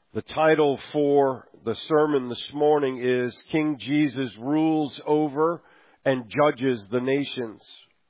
The title for the sermon this morning is King Jesus Rules Over and Judges the Nations.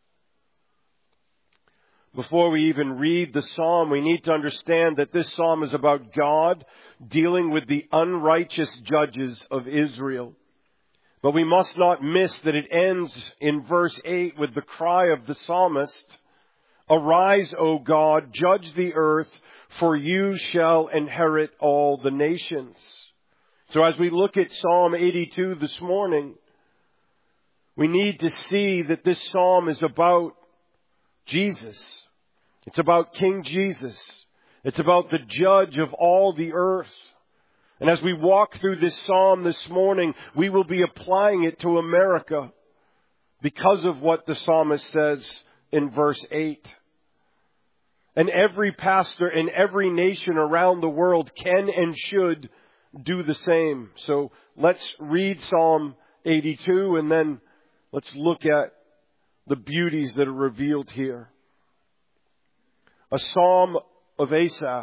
Before we even read the psalm, we need to understand that this psalm is about God dealing with the unrighteous judges of Israel. But we must not miss that it ends in verse 8 with the cry of the psalmist, "Arise, O God, judge the earth, for you shall inherit all the nations." So as we look at Psalm 82 this morning, we need to see that this psalm is about Jesus. It's about King Jesus. It's about the judge of all the earth. And as we walk through this psalm this morning, we will be applying it to America because of what the psalmist says in verse 8. And every pastor in every nation around the world can and should do the same. So let's read Psalm 82 and then let's look at the beauties that are revealed here. A psalm of Asaph.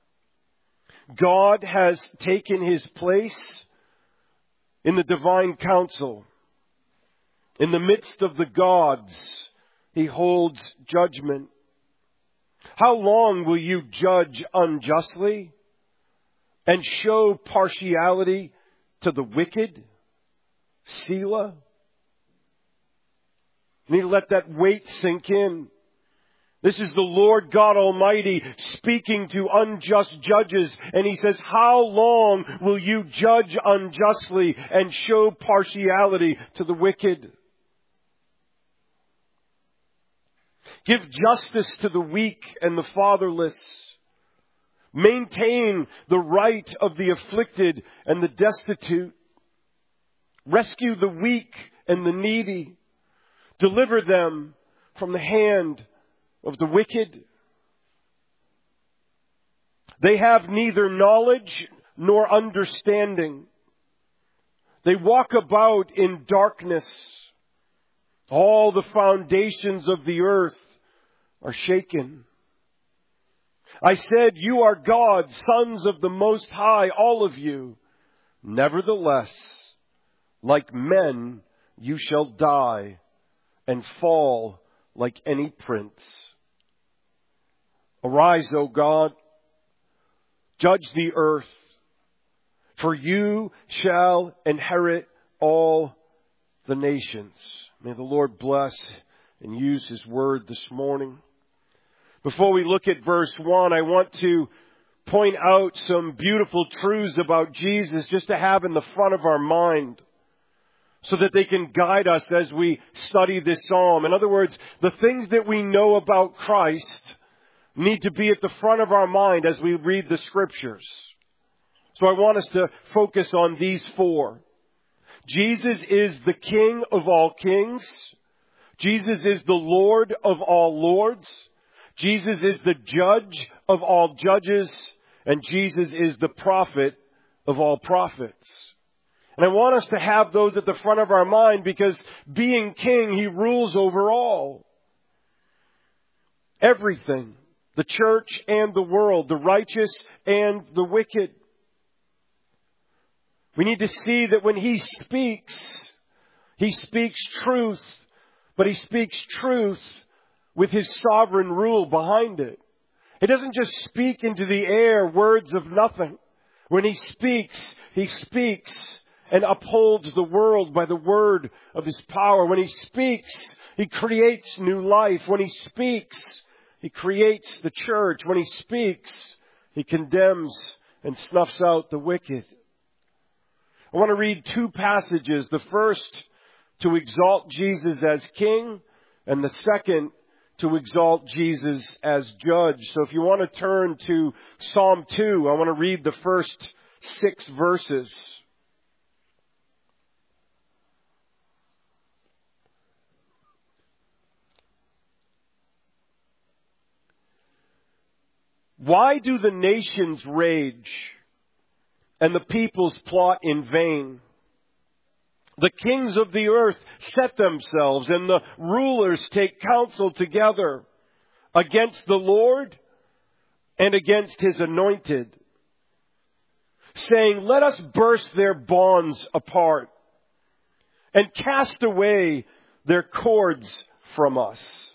God has taken his place in the divine council. In the midst of the gods, he holds judgment. How long will you judge unjustly and show partiality to the wicked? Selah. You need to let that weight sink in. This is the Lord God Almighty speaking to unjust judges. And he says, how long will you judge unjustly and show partiality to the wicked? Give justice to the weak and the fatherless. Maintain the right of the afflicted and the destitute. Rescue the weak and the needy. Deliver them from the hand of the wicked. They have neither knowledge nor understanding. They walk about in darkness. All the foundations of the earth are shaken. I said, you are God, sons of the Most High, all of you. Nevertheless, like men, you shall die and fall like any prince. Arise, O God, judge the earth, for you shall inherit all the nations. May the Lord bless and use His word this morning. Before we look at verse 1, I want to point out some beautiful truths about Jesus just to have in the front of our mind so that they can guide us as we study this psalm. In other words, the things that we know about Christ need to be at the front of our mind as we read the Scriptures. So I want us to focus on these four. Jesus is the King of all kings. Jesus is the Lord of all lords. Jesus is the judge of all judges. And Jesus is the prophet of all prophets. And I want us to have those at the front of our mind because being king, He rules over all. Everything. The church and the world. The righteous and the wicked. We need to see that when He speaks truth, but He speaks truth with His sovereign rule behind it. He doesn't just speak into the air words of nothing. When He speaks and upholds the world by the word of His power. When He speaks, He creates new life. When He speaks, He creates the church. When He speaks, He condemns and snuffs out the wicked. I want to read two passages. The first to exalt Jesus as King, and the second to exalt Jesus as Judge. So if you want to turn to Psalm 2, I want to read the first 6 verses. Why do the nations rage and the peoples plot in vain? The kings of the earth set themselves, and the rulers take counsel together against the Lord and against His anointed. saying, "Let us burst their bonds apart and cast away their cords from us."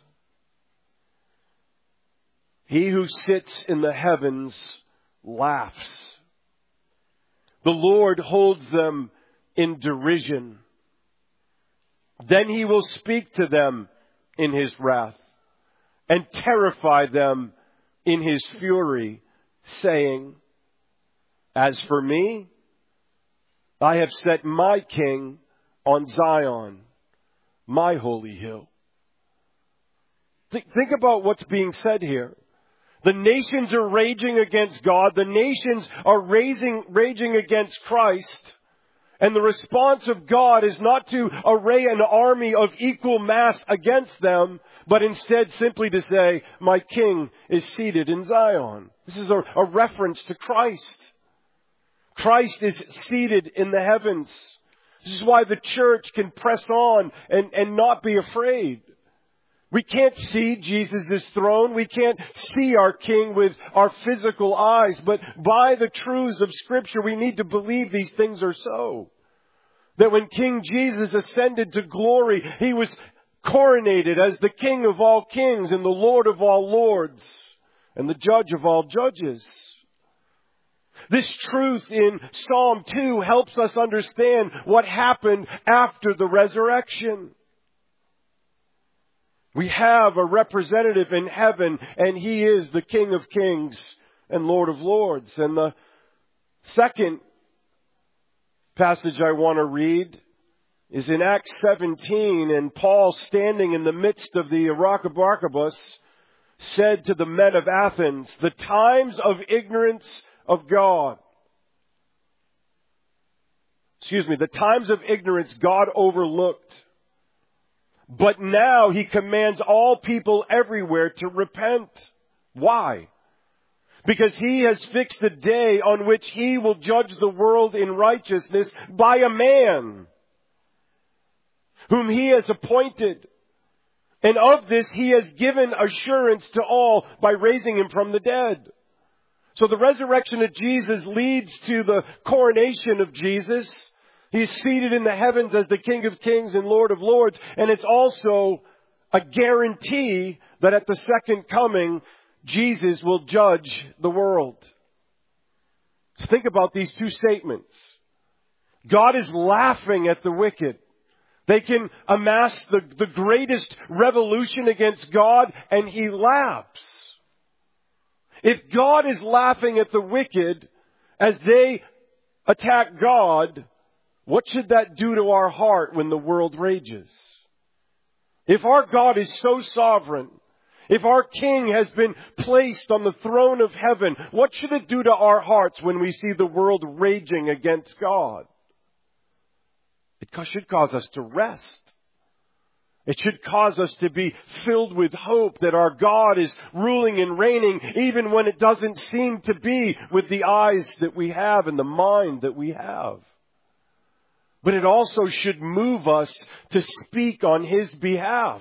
He who sits in the heavens laughs. The Lord holds them in derision. Then he will speak to them in his wrath and terrify them in his fury, saying, "As for me, I have set my king on Zion, my holy hill." Think about what's being said here. The nations are raging against God. The nations are raging against Christ. And the response of God is not to array an army of equal mass against them, but instead simply to say, "My king is seated in Zion." This is a reference to Christ. Christ is seated in the heavens. This is why the church can press on and not be afraid. We can't see Jesus' throne. We can't see our King with our physical eyes. But by the truths of Scripture, we need to believe these things are so. That when King Jesus ascended to glory, He was coronated as the King of all kings and the Lord of all lords and the Judge of all judges. This truth in Psalm 2 helps us understand what happened after the resurrection. We have a representative in heaven, and He is the King of kings and Lord of lords. And the second passage I want to read is in Acts 17, and Paul, standing in the midst of the Areopagus, said to the men of Athens, "The times of ignorance of God." The times of ignorance God overlooked. But now He commands all people everywhere to repent. Why? Because He has fixed a day on which He will judge the world in righteousness by a man whom He has appointed. And of this He has given assurance to all by raising Him from the dead. So the resurrection of Jesus leads to the coronation of Jesus. He's seated in the heavens as the King of kings and Lord of lords. And it's also a guarantee that at the second coming, Jesus will judge the world. Just think about these two statements. God is laughing at the wicked. They can amass the greatest revolution against God, and He laughs. If God is laughing at the wicked as they attack God, what should that do to our heart when the world rages? If our God is so sovereign, if our King has been placed on the throne of heaven, what should it do to our hearts when we see the world raging against God? It should cause us to rest. It should cause us to be filled with hope that our God is ruling and reigning even when it doesn't seem to be with the eyes that we have and the mind that we have. But it also should move us to speak on His behalf.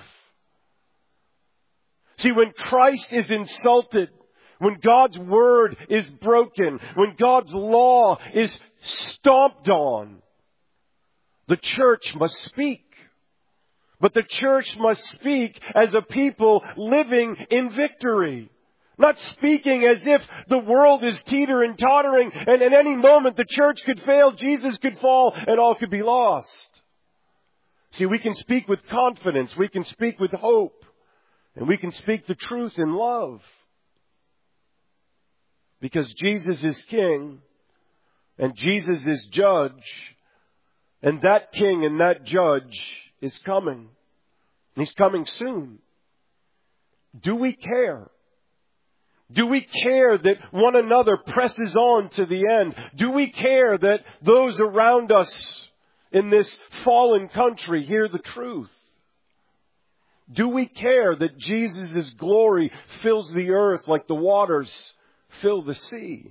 See, when Christ is insulted, when God's word is broken, when God's law is stomped on, the church must speak. But the church must speak as a people living in victory. Not speaking as if the world is teetering, tottering, and at any moment the church could fail, Jesus could fall, and all could be lost. See, we can speak with confidence, we can speak with hope, and we can speak the truth in love. Because Jesus is King, and Jesus is Judge, and that King and that Judge is coming. And He's coming soon. Do we care? Do we care that one another presses on to the end? Do we care that those around us in this fallen country hear the truth? Do we care that Jesus' glory fills the earth like the waters fill the sea?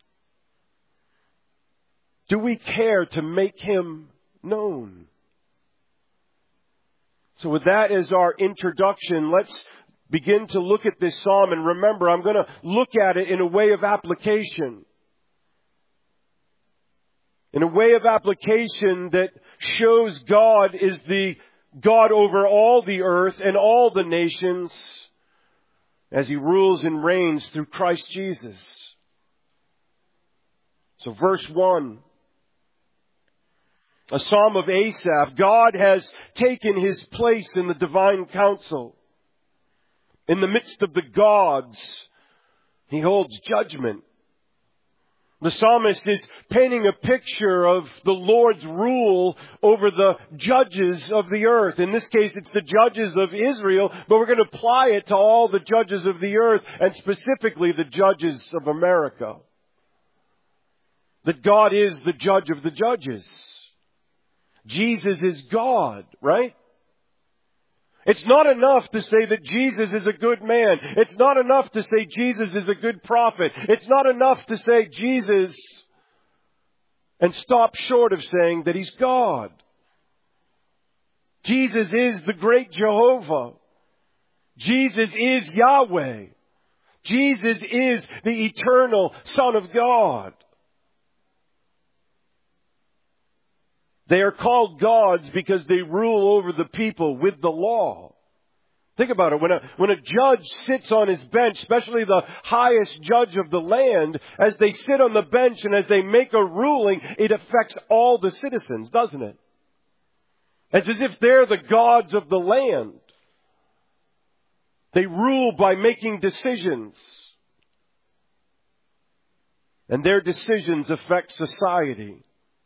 Do we care to make Him known? So with that as our introduction, let's begin to look at this psalm. And remember, I'm going to look at it in a way of application. in a way of application that shows God is the God over all the earth and all the nations as He rules and reigns through Christ Jesus. So verse 1, a psalm of Asaph. God has taken His place in the divine council. In the midst of the gods, He holds judgment. The psalmist is painting a picture of the Lord's rule over the judges of the earth. In this case, it's the judges of Israel, but we're going to apply it to all the judges of the earth, and specifically the judges of America. That God is the judge of the judges. Jesus is God, right? It's not enough to say that Jesus is a good man. It's not enough to say Jesus is a good prophet. It's not enough to say Jesus and stop short of saying that He's God. Jesus is the great Jehovah. Jesus is Yahweh. Jesus is the eternal Son of God. They are called gods because they rule over the people with the law. Think about it. When a judge sits on his bench, especially the highest judge of the land, as they sit on the bench and as they make a ruling, it affects all the citizens, doesn't it? It's as if they're the gods of the land. They rule by making decisions. And their decisions affect society.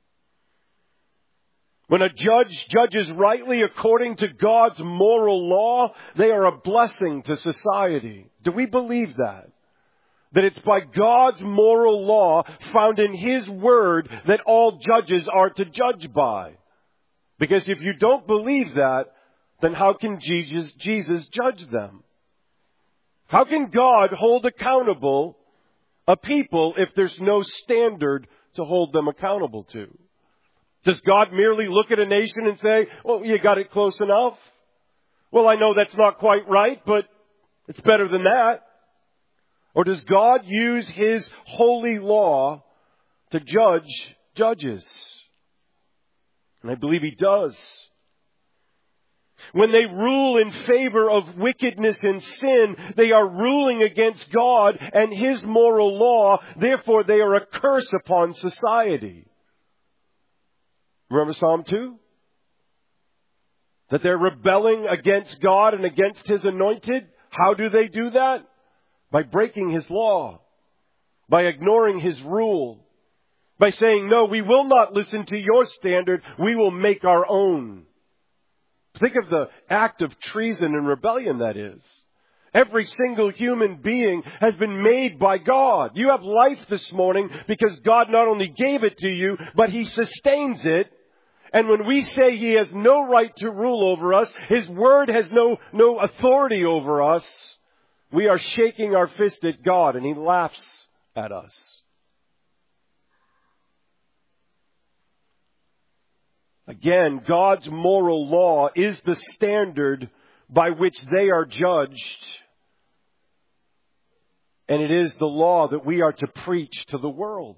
When a judge judges rightly according to God's moral law, they are a blessing to society. Do we believe that? That it's by God's moral law found in His Word that all judges are to judge by. Because if you don't believe that, then how can Jesus judge them? How can God hold accountable a people if there's no standard to hold them accountable to? Does God merely look at a nation and say, well, you got it close enough? Well, I know that's not quite right, but it's better than that. Or does God use His holy law to judge judges? And I believe He does. When they rule in favor of wickedness and sin, they are ruling against God and His moral law. Therefore, they are a curse upon society. Remember Psalm 2? That they're rebelling against God and against His anointed. How do they do that? By breaking His law. By ignoring His rule. By saying, no, we will not listen to your standard. We will make our own. Think of the act of treason and rebellion that is. Every single human being has been made by God. You have life this morning because God not only gave it to you, but He sustains it. And when we say He has no right to rule over us, His Word has no authority over us, we are shaking our fist at God and He laughs at us. Again, God's moral law is the standard by which they are judged. And it is the law that we are to preach to the world.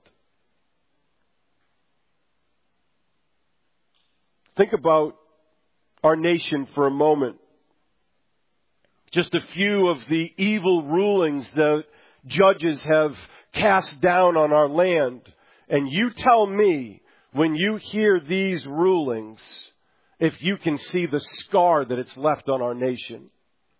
Think about our nation for a moment. Just a few of the evil rulings that judges have cast down on our land. And you tell me, when you hear these rulings, if you can see the scar that it's left on our nation.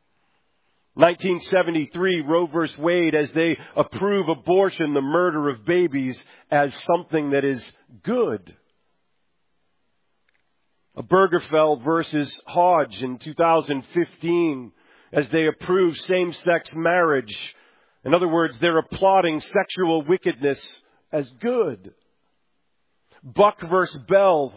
1973, Roe v. Wade, as they approve abortion, the murder of babies, as something that is good. Obergefell versus Hodge in 2015, as they approve same-sex marriage. In other words, they're applauding sexual wickedness as good. Buck versus Bell,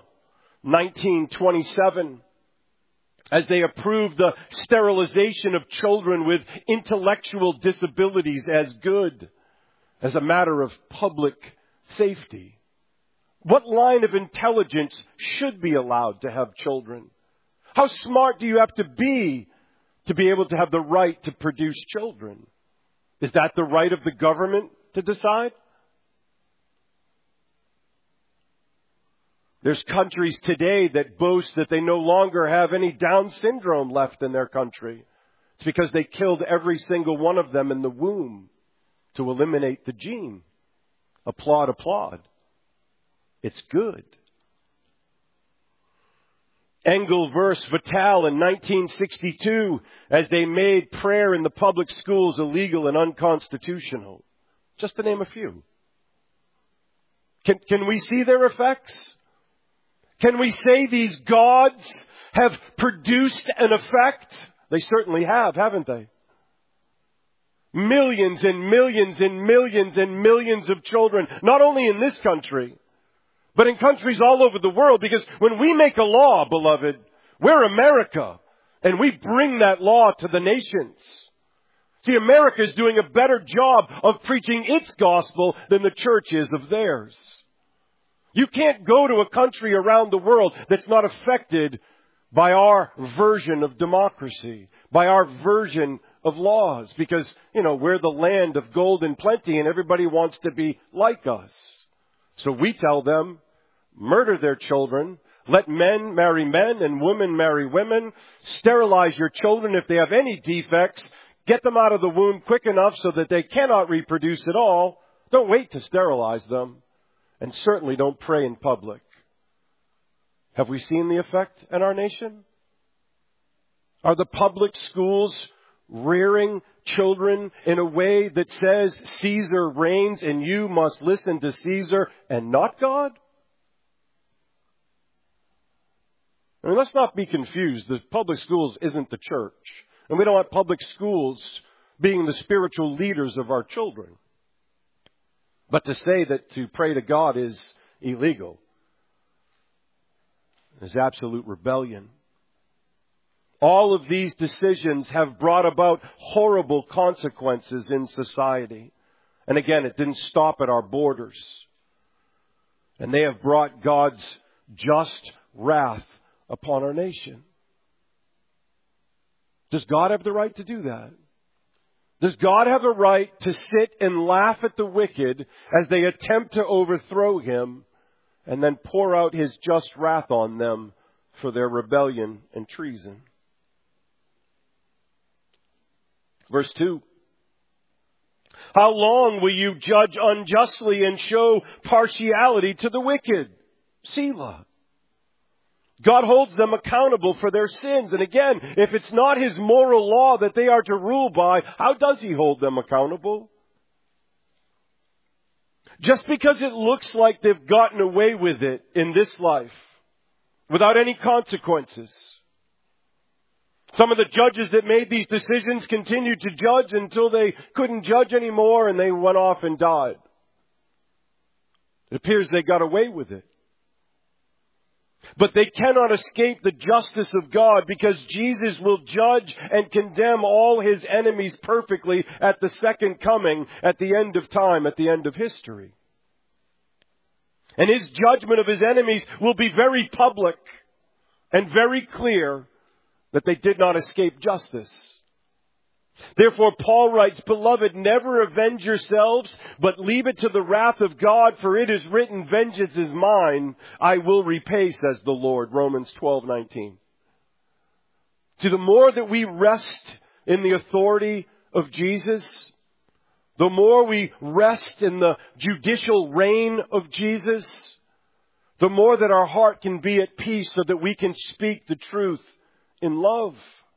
1927, as they approved the sterilization of children with intellectual disabilities as good, as a matter of public safety. What line of intelligence should be allowed to have children? How smart do you have to be able to have the right to produce children? Is that the right of the government to decide? There's countries today that boast that they no longer have any Down syndrome left in their country. It's because they killed every single one of them in the womb to eliminate the gene. Applaud, applaud. It's good. Engelverse Vital in 1962, as they made prayer in the public schools illegal and unconstitutional. Just to name a few. Can we see their effects? Can we say these gods have produced an effect? They certainly have, haven't they? Millions and millions and millions and millions of children, not only in this country, but in countries all over the world. Because when we make a law, beloved, we're America, and we bring that law to the nations. See, America is doing a better job of preaching its gospel than the church is of theirs. You can't go to a country around the world that's not affected by our version of democracy, by our version of laws, because, we're the land of gold and plenty and everybody wants to be like us. So we tell them, murder their children, let men marry men and women marry women, sterilize your children if they have any defects, get them out of the womb quick enough so that they cannot reproduce at all. Don't wait to sterilize them. And certainly don't pray in public. Have we seen the effect in our nation? Are the public schools rearing children in a way that says Caesar reigns and you must listen to Caesar and not God? Let's not be confused. The public schools isn't the church. And we don't want public schools being the spiritual leaders of our children. But to say that to pray to God is illegal is absolute rebellion. All of these decisions have brought about horrible consequences in society. And again, it didn't stop at our borders. And they have brought God's just wrath upon our nation. Does God have the right to do that? Does God have a right to sit and laugh at the wicked as they attempt to overthrow Him and then pour out His just wrath on them for their rebellion and treason? Verse 2. How long will you judge unjustly and show partiality to the wicked? Selah. God holds them accountable for their sins. And again, if it's not His moral law that they are to rule by, how does He hold them accountable? Just because it looks like they've gotten away with it in this life, without any consequences. Some of the judges that made these decisions continued to judge until they couldn't judge anymore and they went off and died. It appears they got away with it. But they cannot escape the justice of God because Jesus will judge and condemn all His enemies perfectly at the second coming, at the end of time, at the end of history. And His judgment of His enemies will be very public and very clear that they did not escape justice. Therefore, Paul writes, Beloved, never avenge yourselves, but leave it to the wrath of God, for it is written, Vengeance is mine, I will repay, says the Lord. Romans 12:19. See, the more that we rest in the authority of Jesus, the more we rest in the judicial reign of Jesus, the more that our heart can be at peace so that we can speak the truth in love.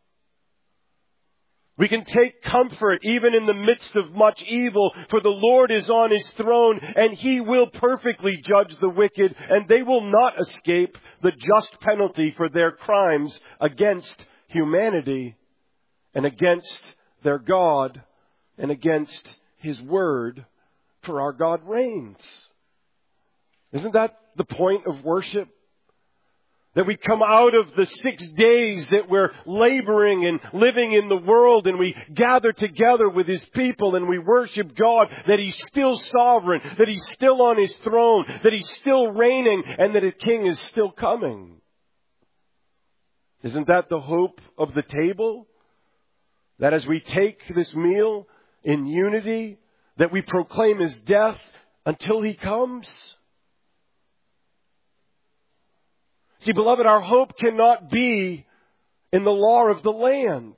We can take comfort even in the midst of much evil, for the Lord is on His throne and He will perfectly judge the wicked, and they will not escape the just penalty for their crimes against humanity and against their God and against His word, for our God reigns. Isn't that the point of worship? That we come out of the 6 days that we're laboring and living in the world, and we gather together with His people and we worship God, that He's still sovereign, that He's still on His throne, that He's still reigning, and that a King is still coming. Isn't that the hope of the table? That as we take this meal in unity, that we proclaim His death until He comes? See, beloved, our hope cannot be in the law of the land.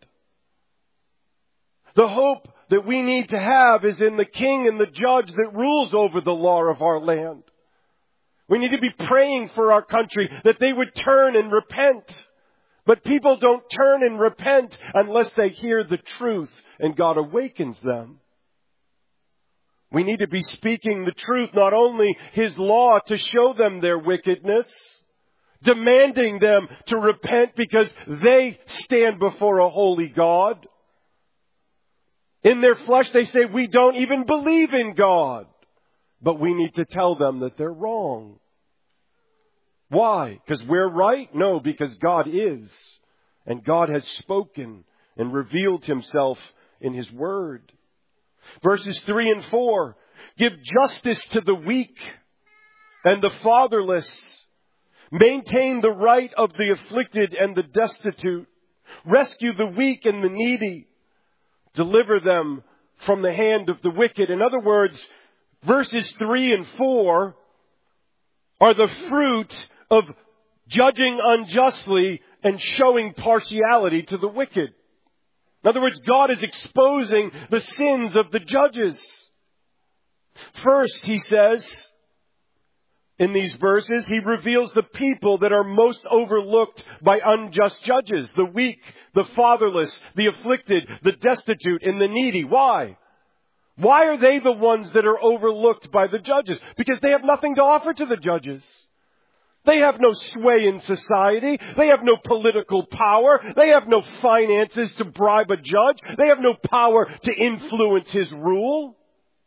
The hope that we need to have is in the king and the judge that rules over the law of our land. We need to be praying for our country that they would turn and repent. But people don't turn and repent unless they hear the truth and God awakens them. We need to be speaking the truth, not only His law to show them their wickedness, demanding them to repent because they stand before a holy God. In their flesh they say, we don't even believe in God. But we need to tell them that they're wrong. Why? Because we're right? No, because God is. And God has spoken and revealed Himself in His Word. Verses 3 and 4. Give justice to the weak and the fatherless. Maintain the right of the afflicted and the destitute. Rescue the weak and the needy. Deliver them from the hand of the wicked. In other words, verses 3 and 4 are the fruit of judging unjustly and showing partiality to the wicked. In other words, God is exposing the sins of the judges. First, He says, in these verses, He reveals the people that are most overlooked by unjust judges. The weak, the fatherless, the afflicted, the destitute, and the needy. Why? Why are they the ones that are overlooked by the judges? Because they have nothing to offer to the judges. They have no sway in society. They have no political power. They have no finances to bribe a judge. They have no power to influence his rule.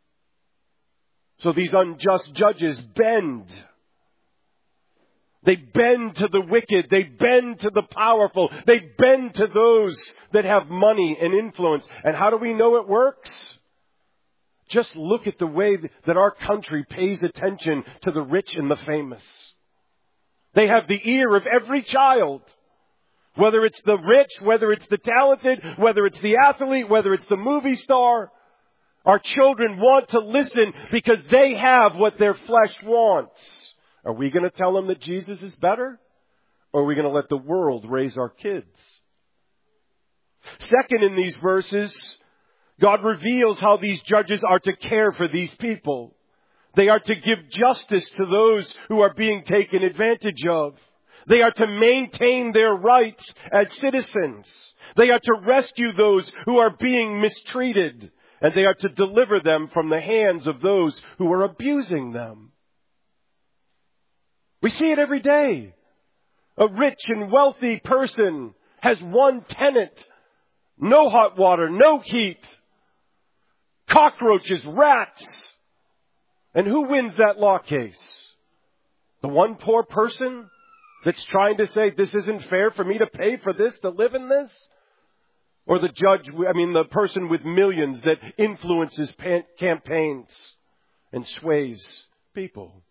So these unjust judges bend. They bend to the wicked. They bend to the powerful. They bend to those that have money and influence. And how do we know it works? Just look at the way that our country pays attention to the rich and the famous. They have the ear of every child. Whether it's the rich, whether it's the talented, whether it's the athlete, whether it's the movie star. Our children want to listen because they have what their flesh wants. Are we going to tell them that Jesus is better? Or are we going to let the world raise our kids? Second, in these verses, God reveals how these judges are to care for these people. They are to give justice to those who are being taken advantage of. They are to maintain their rights as citizens. They are to rescue those who are being mistreated. And they are to deliver them from the hands of those who are abusing them. We see it every day. A rich and wealthy person has one tenant. No hot water, no heat. Cockroaches, rats. And who wins that law case? The one poor person that's trying to say, this isn't fair for me to pay for this, to live in this? Or the the person with millions that influences campaigns and sways people?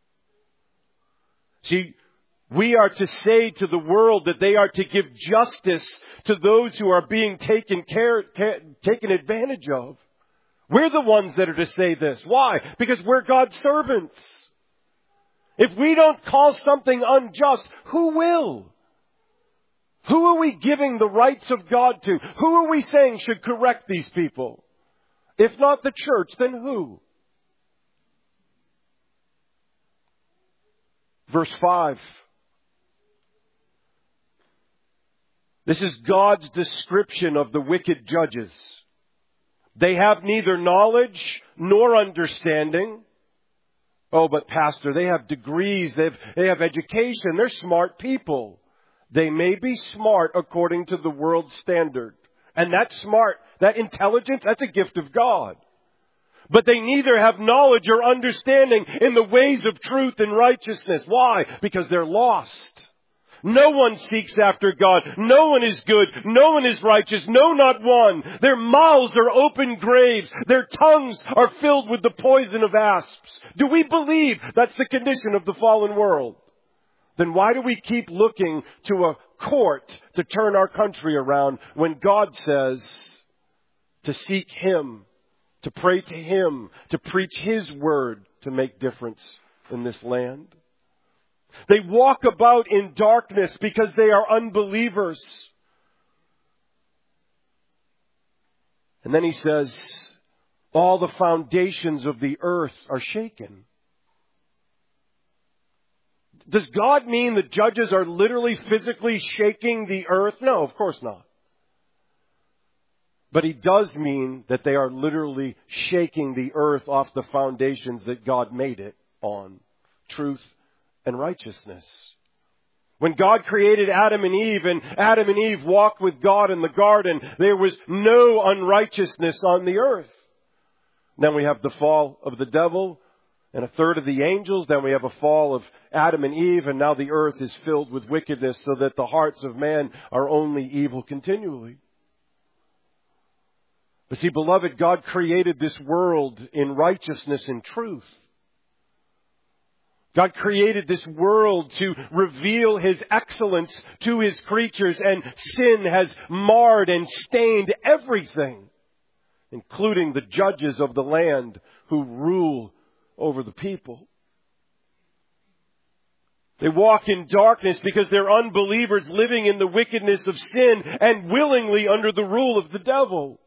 See, we are to say to the world that they are to give justice to those who are being taken advantage of. We're the ones that are to say this. Why? Because we're God's servants. If we don't call something unjust, who will? Who are we giving the rights of God to? Who are we saying should correct these people? If not the church, then who? Verse 5. This is God's description of the wicked judges. They have neither knowledge nor understanding. Oh, but pastor, they have degrees, they have education, they're smart people. They may be smart according to the world's standard. And that smart, that intelligence, that's a gift of God. But they neither have knowledge or understanding in the ways of truth and righteousness. Why? Because they're lost. No one seeks after God. No one is good. No one is righteous. No, not one. Their mouths are open graves. Their tongues are filled with the poison of asps. Do we believe that's the condition of the fallen world? Then why do we keep looking to a court to turn our country around when God says to seek Him, to pray to Him, to preach His word to make difference in this land? They walk about in darkness because they are unbelievers. And then he says, all the foundations of the earth are shaken. Does God mean the judges are literally physically shaking the earth? No, of course not. But he does mean that they are literally shaking the earth off the foundations that God made it on. Truth and righteousness. When God created Adam and Eve walked with God in the garden, there was no unrighteousness on the earth. Then we have the fall of the devil and a third of the angels. Then we have a fall of Adam and Eve, and now the earth is filled with wickedness so that the hearts of man are only evil continually. But see, beloved, God created this world in righteousness and truth. God created this world to reveal His excellence to His creatures, and sin has marred and stained everything, including the judges of the land who rule over the people. They walk in darkness because they're unbelievers living in the wickedness of sin and willingly under the rule of the devil.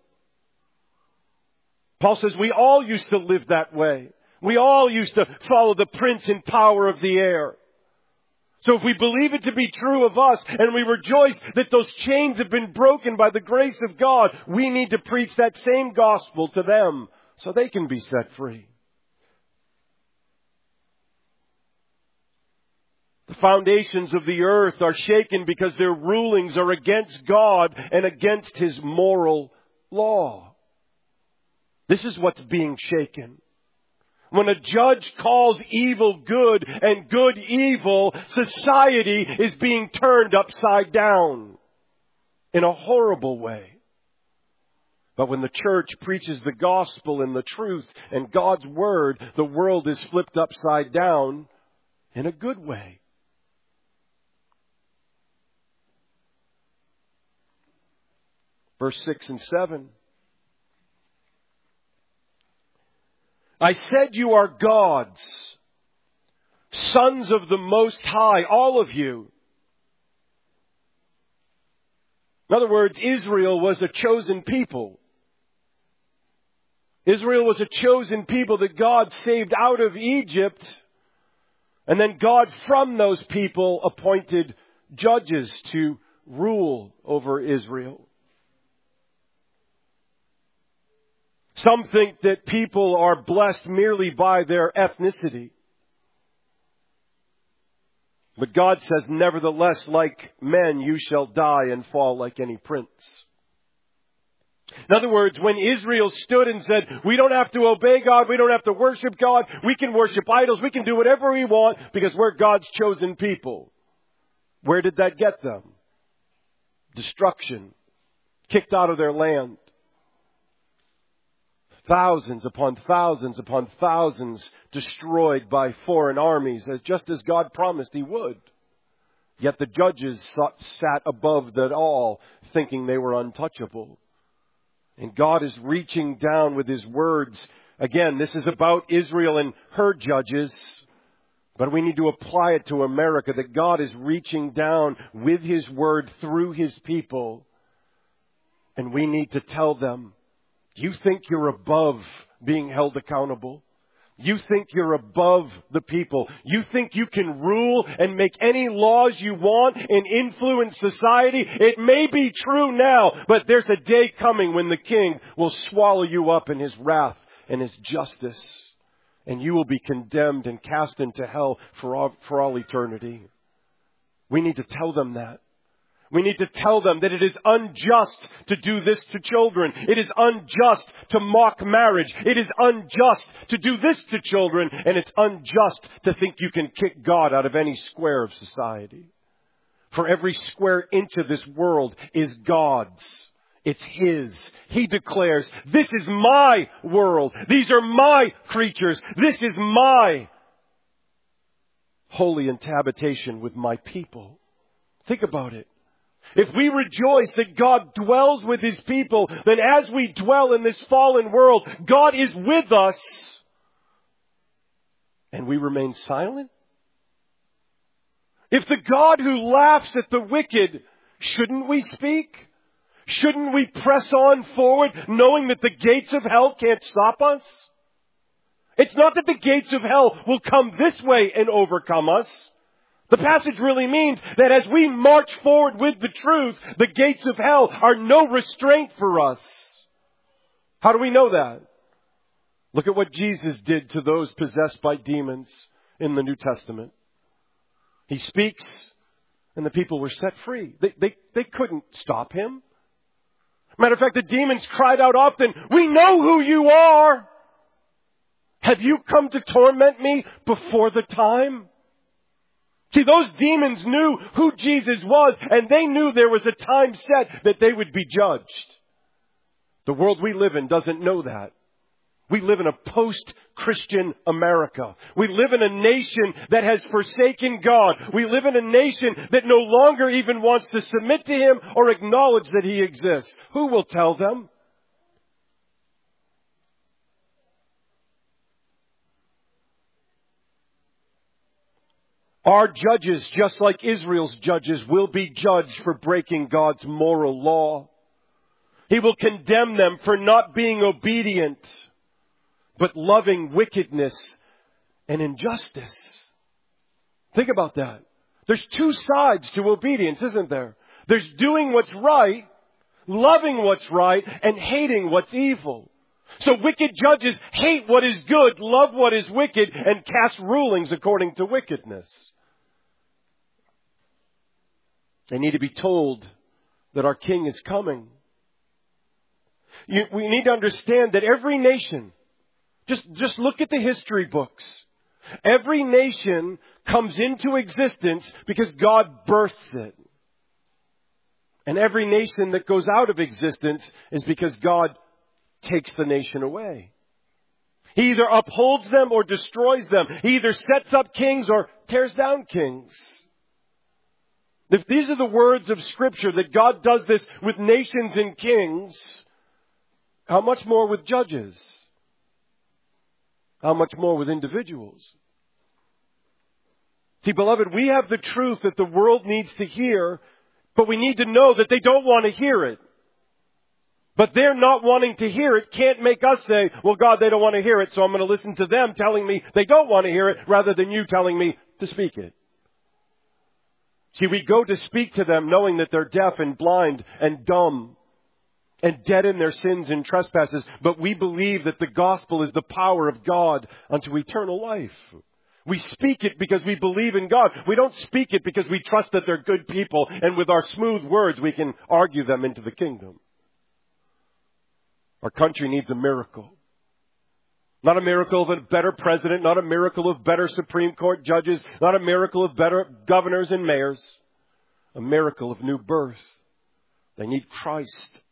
Paul says we all used to live that way. We all used to follow the prince and power of the air. So if we believe it to be true of us and we rejoice that those chains have been broken by the grace of God, we need to preach that same gospel to them so they can be set free. The foundations of the earth are shaken because their rulings are against God and against His moral law. This is what's being shaken. When a judge calls evil good and good evil, society is being turned upside down in a horrible way. But when the church preaches the gospel and the truth and God's word, the world is flipped upside down in a good way. Verse 6 and 7. I said you are gods, sons of the Most High, all of you. In other words, Israel was a chosen people. Israel was a chosen people that God saved out of Egypt. And then God from those people appointed judges to rule over Israel. Some think that people are blessed merely by their ethnicity. But God says, nevertheless, like men, you shall die and fall like any prince. In other words, when Israel stood and said, we don't have to obey God, we don't have to worship God, we can worship idols, we can do whatever we want because we're God's chosen people. Where did that get them? Destruction. Kicked out of their land. Thousands upon thousands upon thousands destroyed by foreign armies, just as God promised He would. Yet the judges sat above that all, thinking they were untouchable. And God is reaching down with His words. Again, this is about Israel and her judges, but we need to apply it to America, that God is reaching down with His word through His people. And we need to tell them, you think you're above being held accountable? You think you're above the people? You think you can rule and make any laws you want and influence society? It may be true now, but there's a day coming when the King will swallow you up in His wrath and His justice. And you will be condemned and cast into hell for all eternity. We need to tell them that. We need to tell them that it is unjust to do this to children. It is unjust to mock marriage. It is unjust to do this to children. And it's unjust to think you can kick God out of any square of society. For every square inch of this world is God's. It's His. He declares, this is my world. These are my creatures. This is my holy habitation with my people. Think about it. If we rejoice that God dwells with His people, then as we dwell in this fallen world, God is with us. And we remain silent? If the God who laughs at the wicked, shouldn't we speak? Shouldn't we press on forward knowing that the gates of hell can't stop us? It's not that the gates of hell will come this way and overcome us. The passage really means that as we march forward with the truth, the gates of hell are no restraint for us. How do we know that? Look at what Jesus did to those possessed by demons in the New Testament. He speaks, and the people were set free. They couldn't stop him. Matter of fact, the demons cried out often, "We know who you are. Have you come to torment me before the time?" See, those demons knew who Jesus was, and they knew there was a time set that they would be judged. The world we live in doesn't know that. We live in a post-Christian America. We live in a nation that has forsaken God. We live in a nation that no longer even wants to submit to Him or acknowledge that He exists. Who will tell them? Our judges, just like Israel's judges, will be judged for breaking God's moral law. He will condemn them for not being obedient, but loving wickedness and injustice. Think about that. There's two sides to obedience, isn't there? There's doing what's right, loving what's right, and hating what's evil. So wicked judges hate what is good, love what is wicked, and cast rulings according to wickedness. They need to be told that our King is coming. We need to understand that every nation, just look at the history books. Every nation comes into existence because God births it. And every nation that goes out of existence is because God takes the nation away. He either upholds them or destroys them. He either sets up kings or tears down kings. If these are the words of Scripture, that God does this with nations and kings, how much more with judges? How much more with individuals? See, beloved, we have the truth that the world needs to hear, but we need to know that they don't want to hear it. But their not wanting to hear it can't make us say, well, God, they don't want to hear it, so I'm going to listen to them telling me they don't want to hear it rather than you telling me to speak it. See, we go to speak to them knowing that they're deaf and blind and dumb and dead in their sins and trespasses, but we believe that the gospel is the power of God unto eternal life. We speak it because we believe in God. We don't speak it because we trust that they're good people and with our smooth words we can argue them into the kingdom. Our country needs a miracle. Not a miracle of a better president, not a miracle of better Supreme Court judges, not a miracle of better governors and mayors. A miracle of new birth. They need Christ.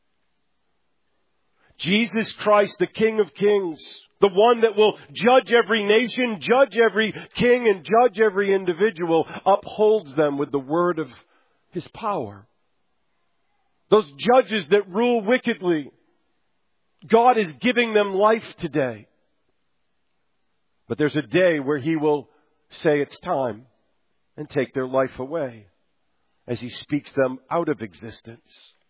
Jesus Christ, the King of Kings, the one that will judge every nation, judge every king, and judge every individual, upholds them with the word of His power. Those judges that rule wickedly, God is giving them life today. But there's a day where He will say it's time and take their life away as He speaks them out of existence.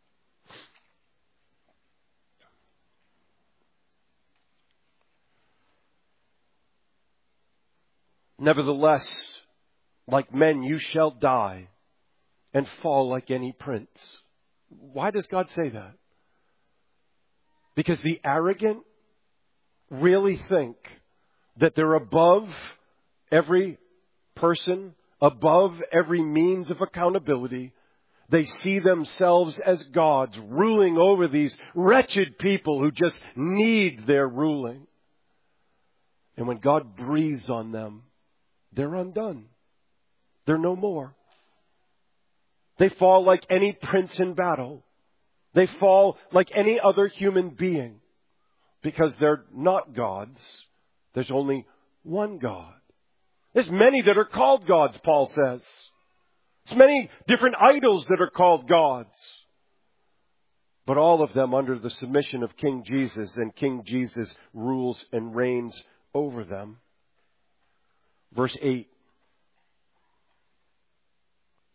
Nevertheless, like men you shall die and fall like any prince. Why does God say that? Because the arrogant really think that they're above every person, above every means of accountability. They see themselves as gods ruling over these wretched people who just need their ruling. And when God breathes on them, they're undone. They're no more. They fall like any prince in battle. They fall like any other human being because they're not gods. There's only one God. There's many that are called gods, Paul says. There's many different idols that are called gods. But all of them under the submission of King Jesus, and King Jesus rules and reigns over them. Verse 8.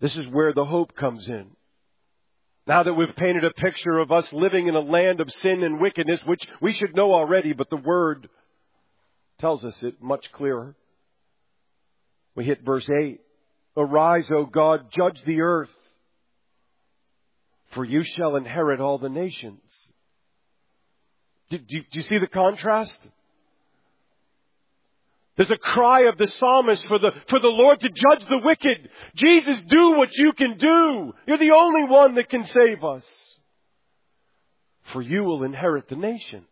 This is where the hope comes in. Now that we've painted a picture of us living in a land of sin and wickedness, which we should know already, but the Word tells us it much clearer. We hit verse 8. Arise, O God, judge the earth, for you shall inherit all the nations. Do you see the contrast? There's a cry of the psalmist for the Lord to judge the wicked. Jesus, do what you can do. You're the only one that can save us. For you will inherit the nations.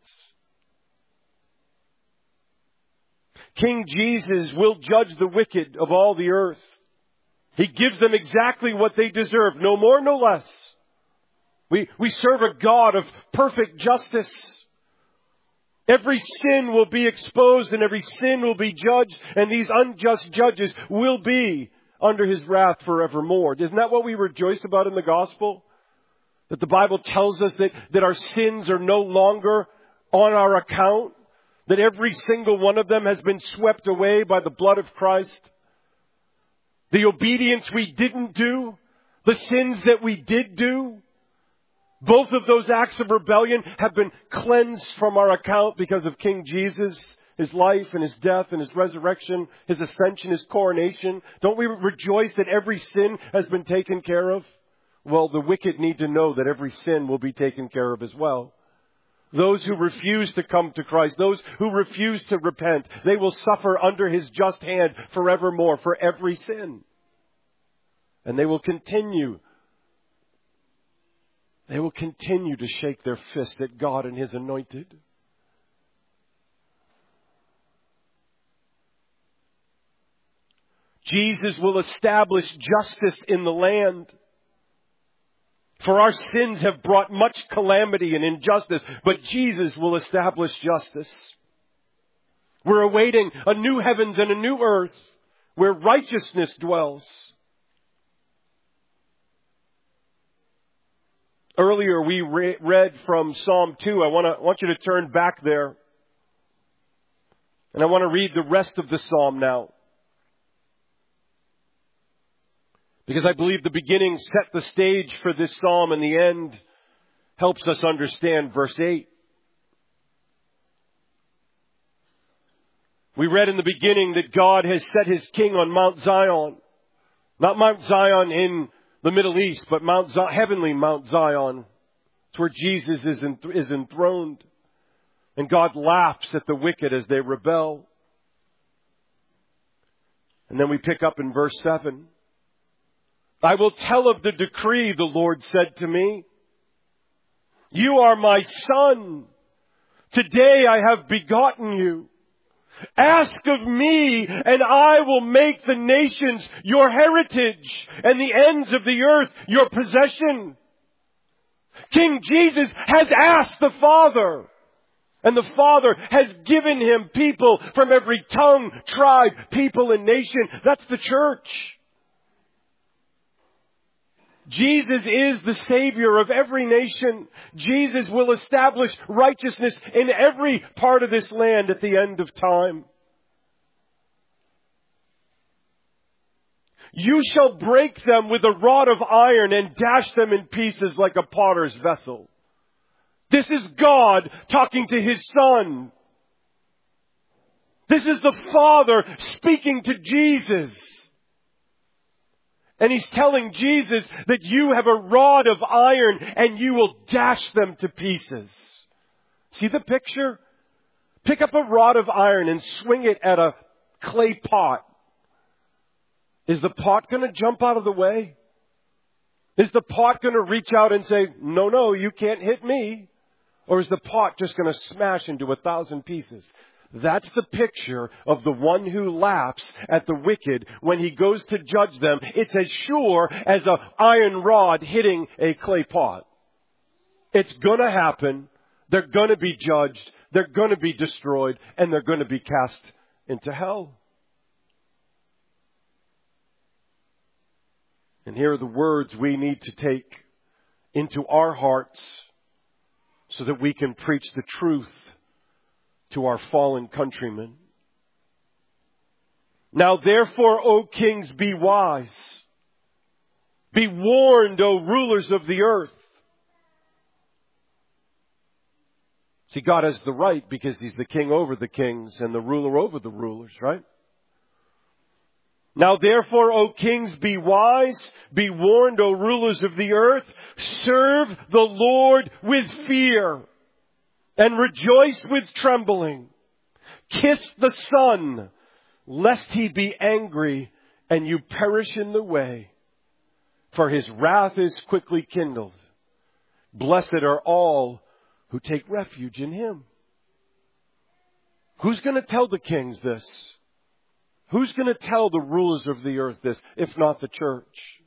King Jesus will judge the wicked of all the earth. He gives them exactly what they deserve, no more, no less. We serve a God of perfect justice. Every sin will be exposed and every sin will be judged, and these unjust judges will be under His wrath forevermore. Isn't that what we rejoice about in the gospel? That the Bible tells us that our sins are no longer on our account, that every single one of them has been swept away by the blood of Christ. The obedience we didn't do, the sins that we did do, both of those acts of rebellion have been cleansed from our account because of King Jesus, His life and His death and His resurrection, His ascension, His coronation. Don't we rejoice that every sin has been taken care of? Well, the wicked need to know that every sin will be taken care of as well. Those who refuse to come to Christ, those who refuse to repent, they will suffer under His just hand forevermore for every sin. And they will continue to shake their fist at God and His anointed. Jesus will establish justice in the land. For our sins have brought much calamity and injustice, but Jesus will establish justice. We're awaiting a new heavens and a new earth where righteousness dwells. Earlier we read from Psalm 2. I want you to turn back there. And I want to read the rest of the psalm now. Because I believe the beginning set the stage for this psalm and the end helps us understand verse 8. We read in the beginning that God has set His king on Mount Zion. Not Mount Zion in the Middle East, but heavenly Mount Zion. It's where Jesus is enthroned. And God laughs at the wicked as they rebel. And then we pick up in verse 7. I will tell of the decree, the Lord said to me. You are my son. Today I have begotten you. Ask of me, and I will make the nations your heritage, and the ends of the earth your possession. King Jesus has asked the Father, and the Father has given Him people from every tongue, tribe, people, and nation. That's the church. Jesus is the Savior of every nation. Jesus will establish righteousness in every part of this land at the end of time. You shall break them with a rod of iron and dash them in pieces like a potter's vessel. This is God talking to His Son. This is the Father speaking to Jesus. And He's telling Jesus that you have a rod of iron and you will dash them to pieces. See the picture? Pick up a rod of iron and swing it at a clay pot. Is the pot going to jump out of the way? Is the pot going to reach out and say, no, you can't hit me? Or is the pot just going to smash into 1,000 pieces? That's the picture of the one who laughs at the wicked when He goes to judge them. It's as sure as an iron rod hitting a clay pot. It's going to happen. They're going to be judged. They're going to be destroyed. And they're going to be cast into hell. And here are the words we need to take into our hearts so that we can preach the truth to our fallen countrymen. Now therefore, O kings, be wise. Be warned, O rulers of the earth. See, God has the right because He's the king over the kings and the ruler over the rulers, right? Now therefore, O kings, be wise, be warned, O rulers of the earth, serve the Lord with fear and rejoice with trembling. Kiss the Son, lest He be angry and you perish in the way, for His wrath is quickly kindled. Blessed are all who take refuge in Him. Who's going to tell the kings this? Who's going to tell the rulers of the earth this, if not the church?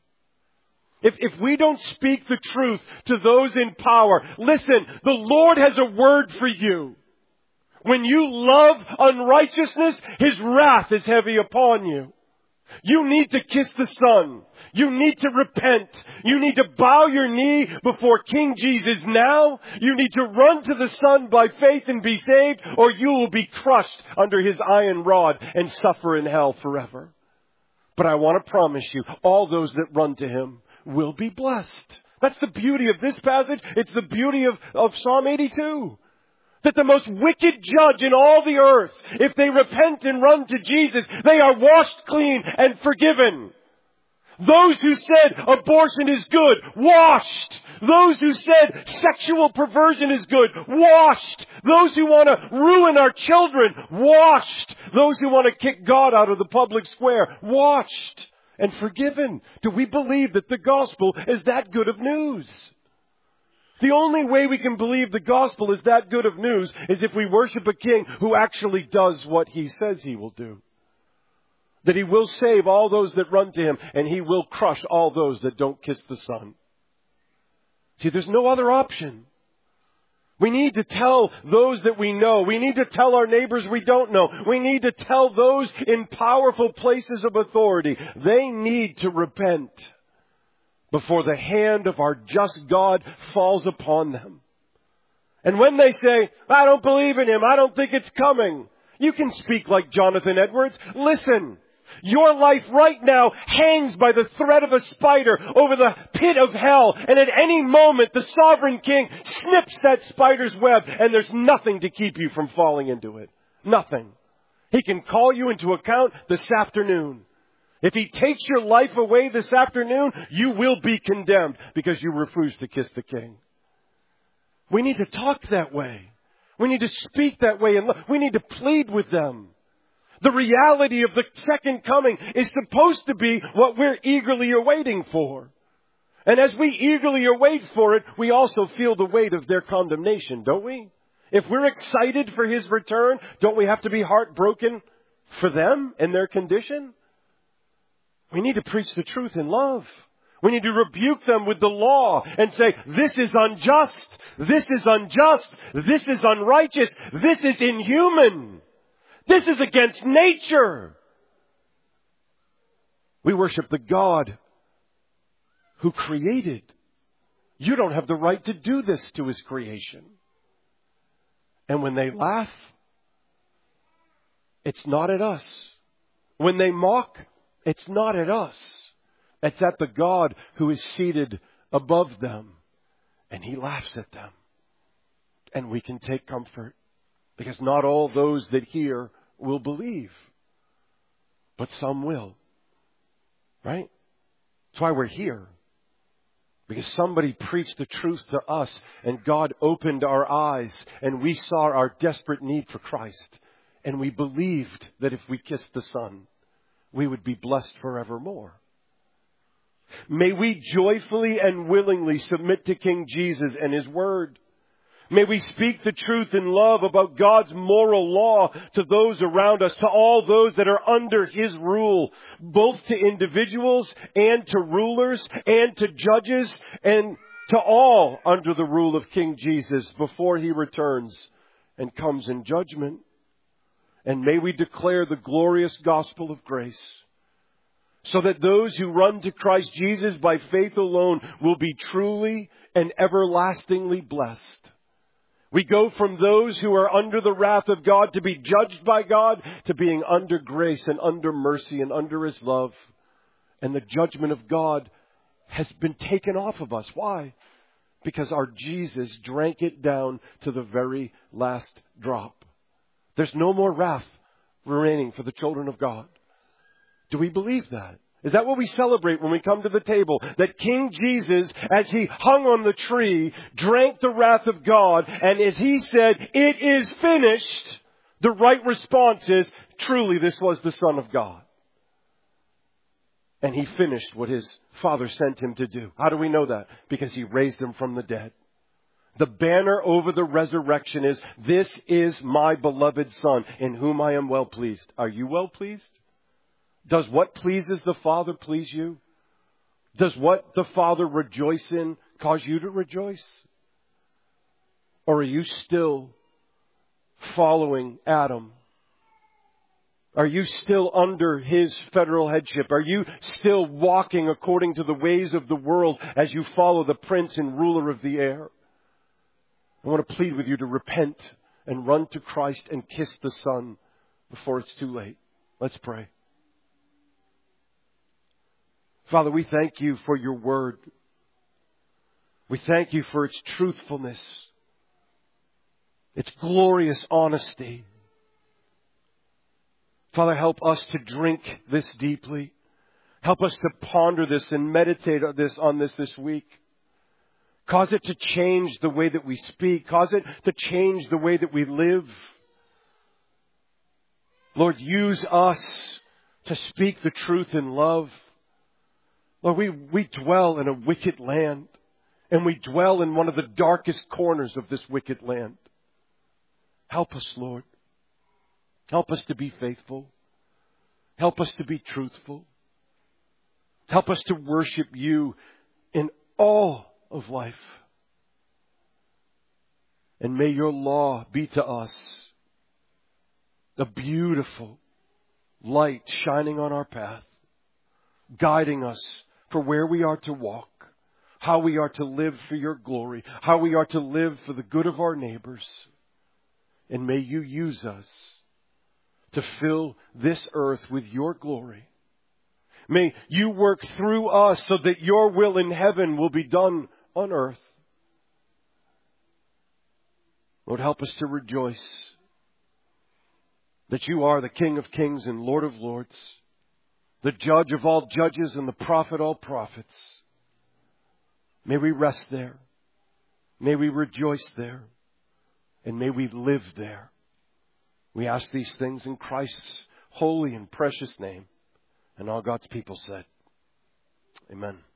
If we don't speak the truth to those in power, listen, the Lord has a word for you. When you love unrighteousness, His wrath is heavy upon you. You need to kiss the Son. You need to repent. You need to bow your knee before King Jesus now. You need to run to the Son by faith and be saved, or you will be crushed under His iron rod and suffer in hell forever. But I want to promise you, all those that run to Him will be blessed. That's the beauty of this passage. It's the beauty of Psalm 82. That the most wicked judge in all the earth, if they repent and run to Jesus, they are washed clean and forgiven. Those who said abortion is good, washed. Those who said sexual perversion is good, washed. Those who want to ruin our children, washed. Those who want to kick God out of the public square, washed and forgiven. Do we believe that the gospel is that good of news? The only way we can believe the gospel is that good of news is if we worship a king who actually does what He says He will do. That He will save all those that run to Him, and He will crush all those that don't kiss the Son. See, there's no other option. We need to tell those that we know. We need to tell our neighbors we don't know. We need to tell those in powerful places of authority. They need to repent before the hand of our just God falls upon them. And when they say, I don't believe in Him, I don't think it's coming, you can speak like Jonathan Edwards. Listen, your life right now hangs by the thread of a spider over the pit of hell. And at any moment, the sovereign king snips that spider's web, and there's nothing to keep you from falling into it. Nothing. He can call you into account this afternoon. If He takes your life away this afternoon, you will be condemned because you refuse to kiss the King. We need to talk that way. We need to speak that way. And we need to plead with them. The reality of the second coming is supposed to be what we're eagerly awaiting for. And as we eagerly await for it, we also feel the weight of their condemnation, don't we? If we're excited for His return, don't we have to be heartbroken for them and their condition? We need to preach the truth in love. We need to rebuke them with the law and say, this is unjust, this is unjust, this is unrighteous, this is inhuman, this is against nature. We worship the God who created. You don't have the right to do this to His creation. And when they laugh, it's not at us. When they mock, it's not at us. It's at the God who is seated above them. And He laughs at them. And we can take comfort. Because not all those that hear will believe. But some will. Right? That's why we're here. Because somebody preached the truth to us. And God opened our eyes. And we saw our desperate need for Christ. And we believed that if we kissed the Son, we would be blessed forevermore. May we joyfully and willingly submit to King Jesus and His Word. May we speak the truth in love about God's moral law to those around us, to all those that are under His rule, both to individuals and to rulers and to judges and to all under the rule of King Jesus before He returns and comes in judgment. And may we declare the glorious gospel of grace so that those who run to Christ Jesus by faith alone will be truly and everlastingly blessed. We go from those who are under the wrath of God to be judged by God to being under grace and under mercy and under His love. And the judgment of God has been taken off of us. Why? Because our Jesus drank it down to the very last drop. There's no more wrath remaining for the children of God. Do we believe that? Is that what we celebrate when we come to the table? That King Jesus, as He hung on the tree, drank the wrath of God, and as He said, "It is finished," the right response is, truly this was the Son of God. And He finished what His Father sent Him to do. How do we know that? Because He raised Him from the dead. The banner over the resurrection is, "This is my beloved Son, in whom I am well pleased." Are you well pleased? Does what pleases the Father please you? Does what the Father rejoice in cause you to rejoice? Or are you still following Adam? Are you still under his federal headship? Are you still walking according to the ways of the world as you follow the prince and ruler of the air? I want to plead with you to repent and run to Christ and kiss the Son before it's too late. Let's pray. Father, we thank You for Your word. We thank You for its truthfulness, its glorious honesty. Father, help us to drink this deeply. Help us to ponder this and meditate on this week. Cause it to change the way that we speak. Cause it to change the way that we live. Lord, use us to speak the truth in love. Lord, we dwell in a wicked land, and we dwell in one of the darkest corners of this wicked land. Help us, Lord. Help us to be faithful. Help us to be truthful. Help us to worship You in all of life. And may Your law be to us a beautiful light shining on our path, guiding us for where we are to walk, how we are to live for Your glory, how we are to live for the good of our neighbors. And may You use us to fill this earth with Your glory. May You work through us so that Your will in heaven will be done on earth. Lord, help us to rejoice that You are the King of kings and Lord of lords, the judge of all judges and the prophet of all prophets. May we rest there. May we rejoice there. And may we live there. We ask these things in Christ's holy and precious name. And all God's people said, Amen.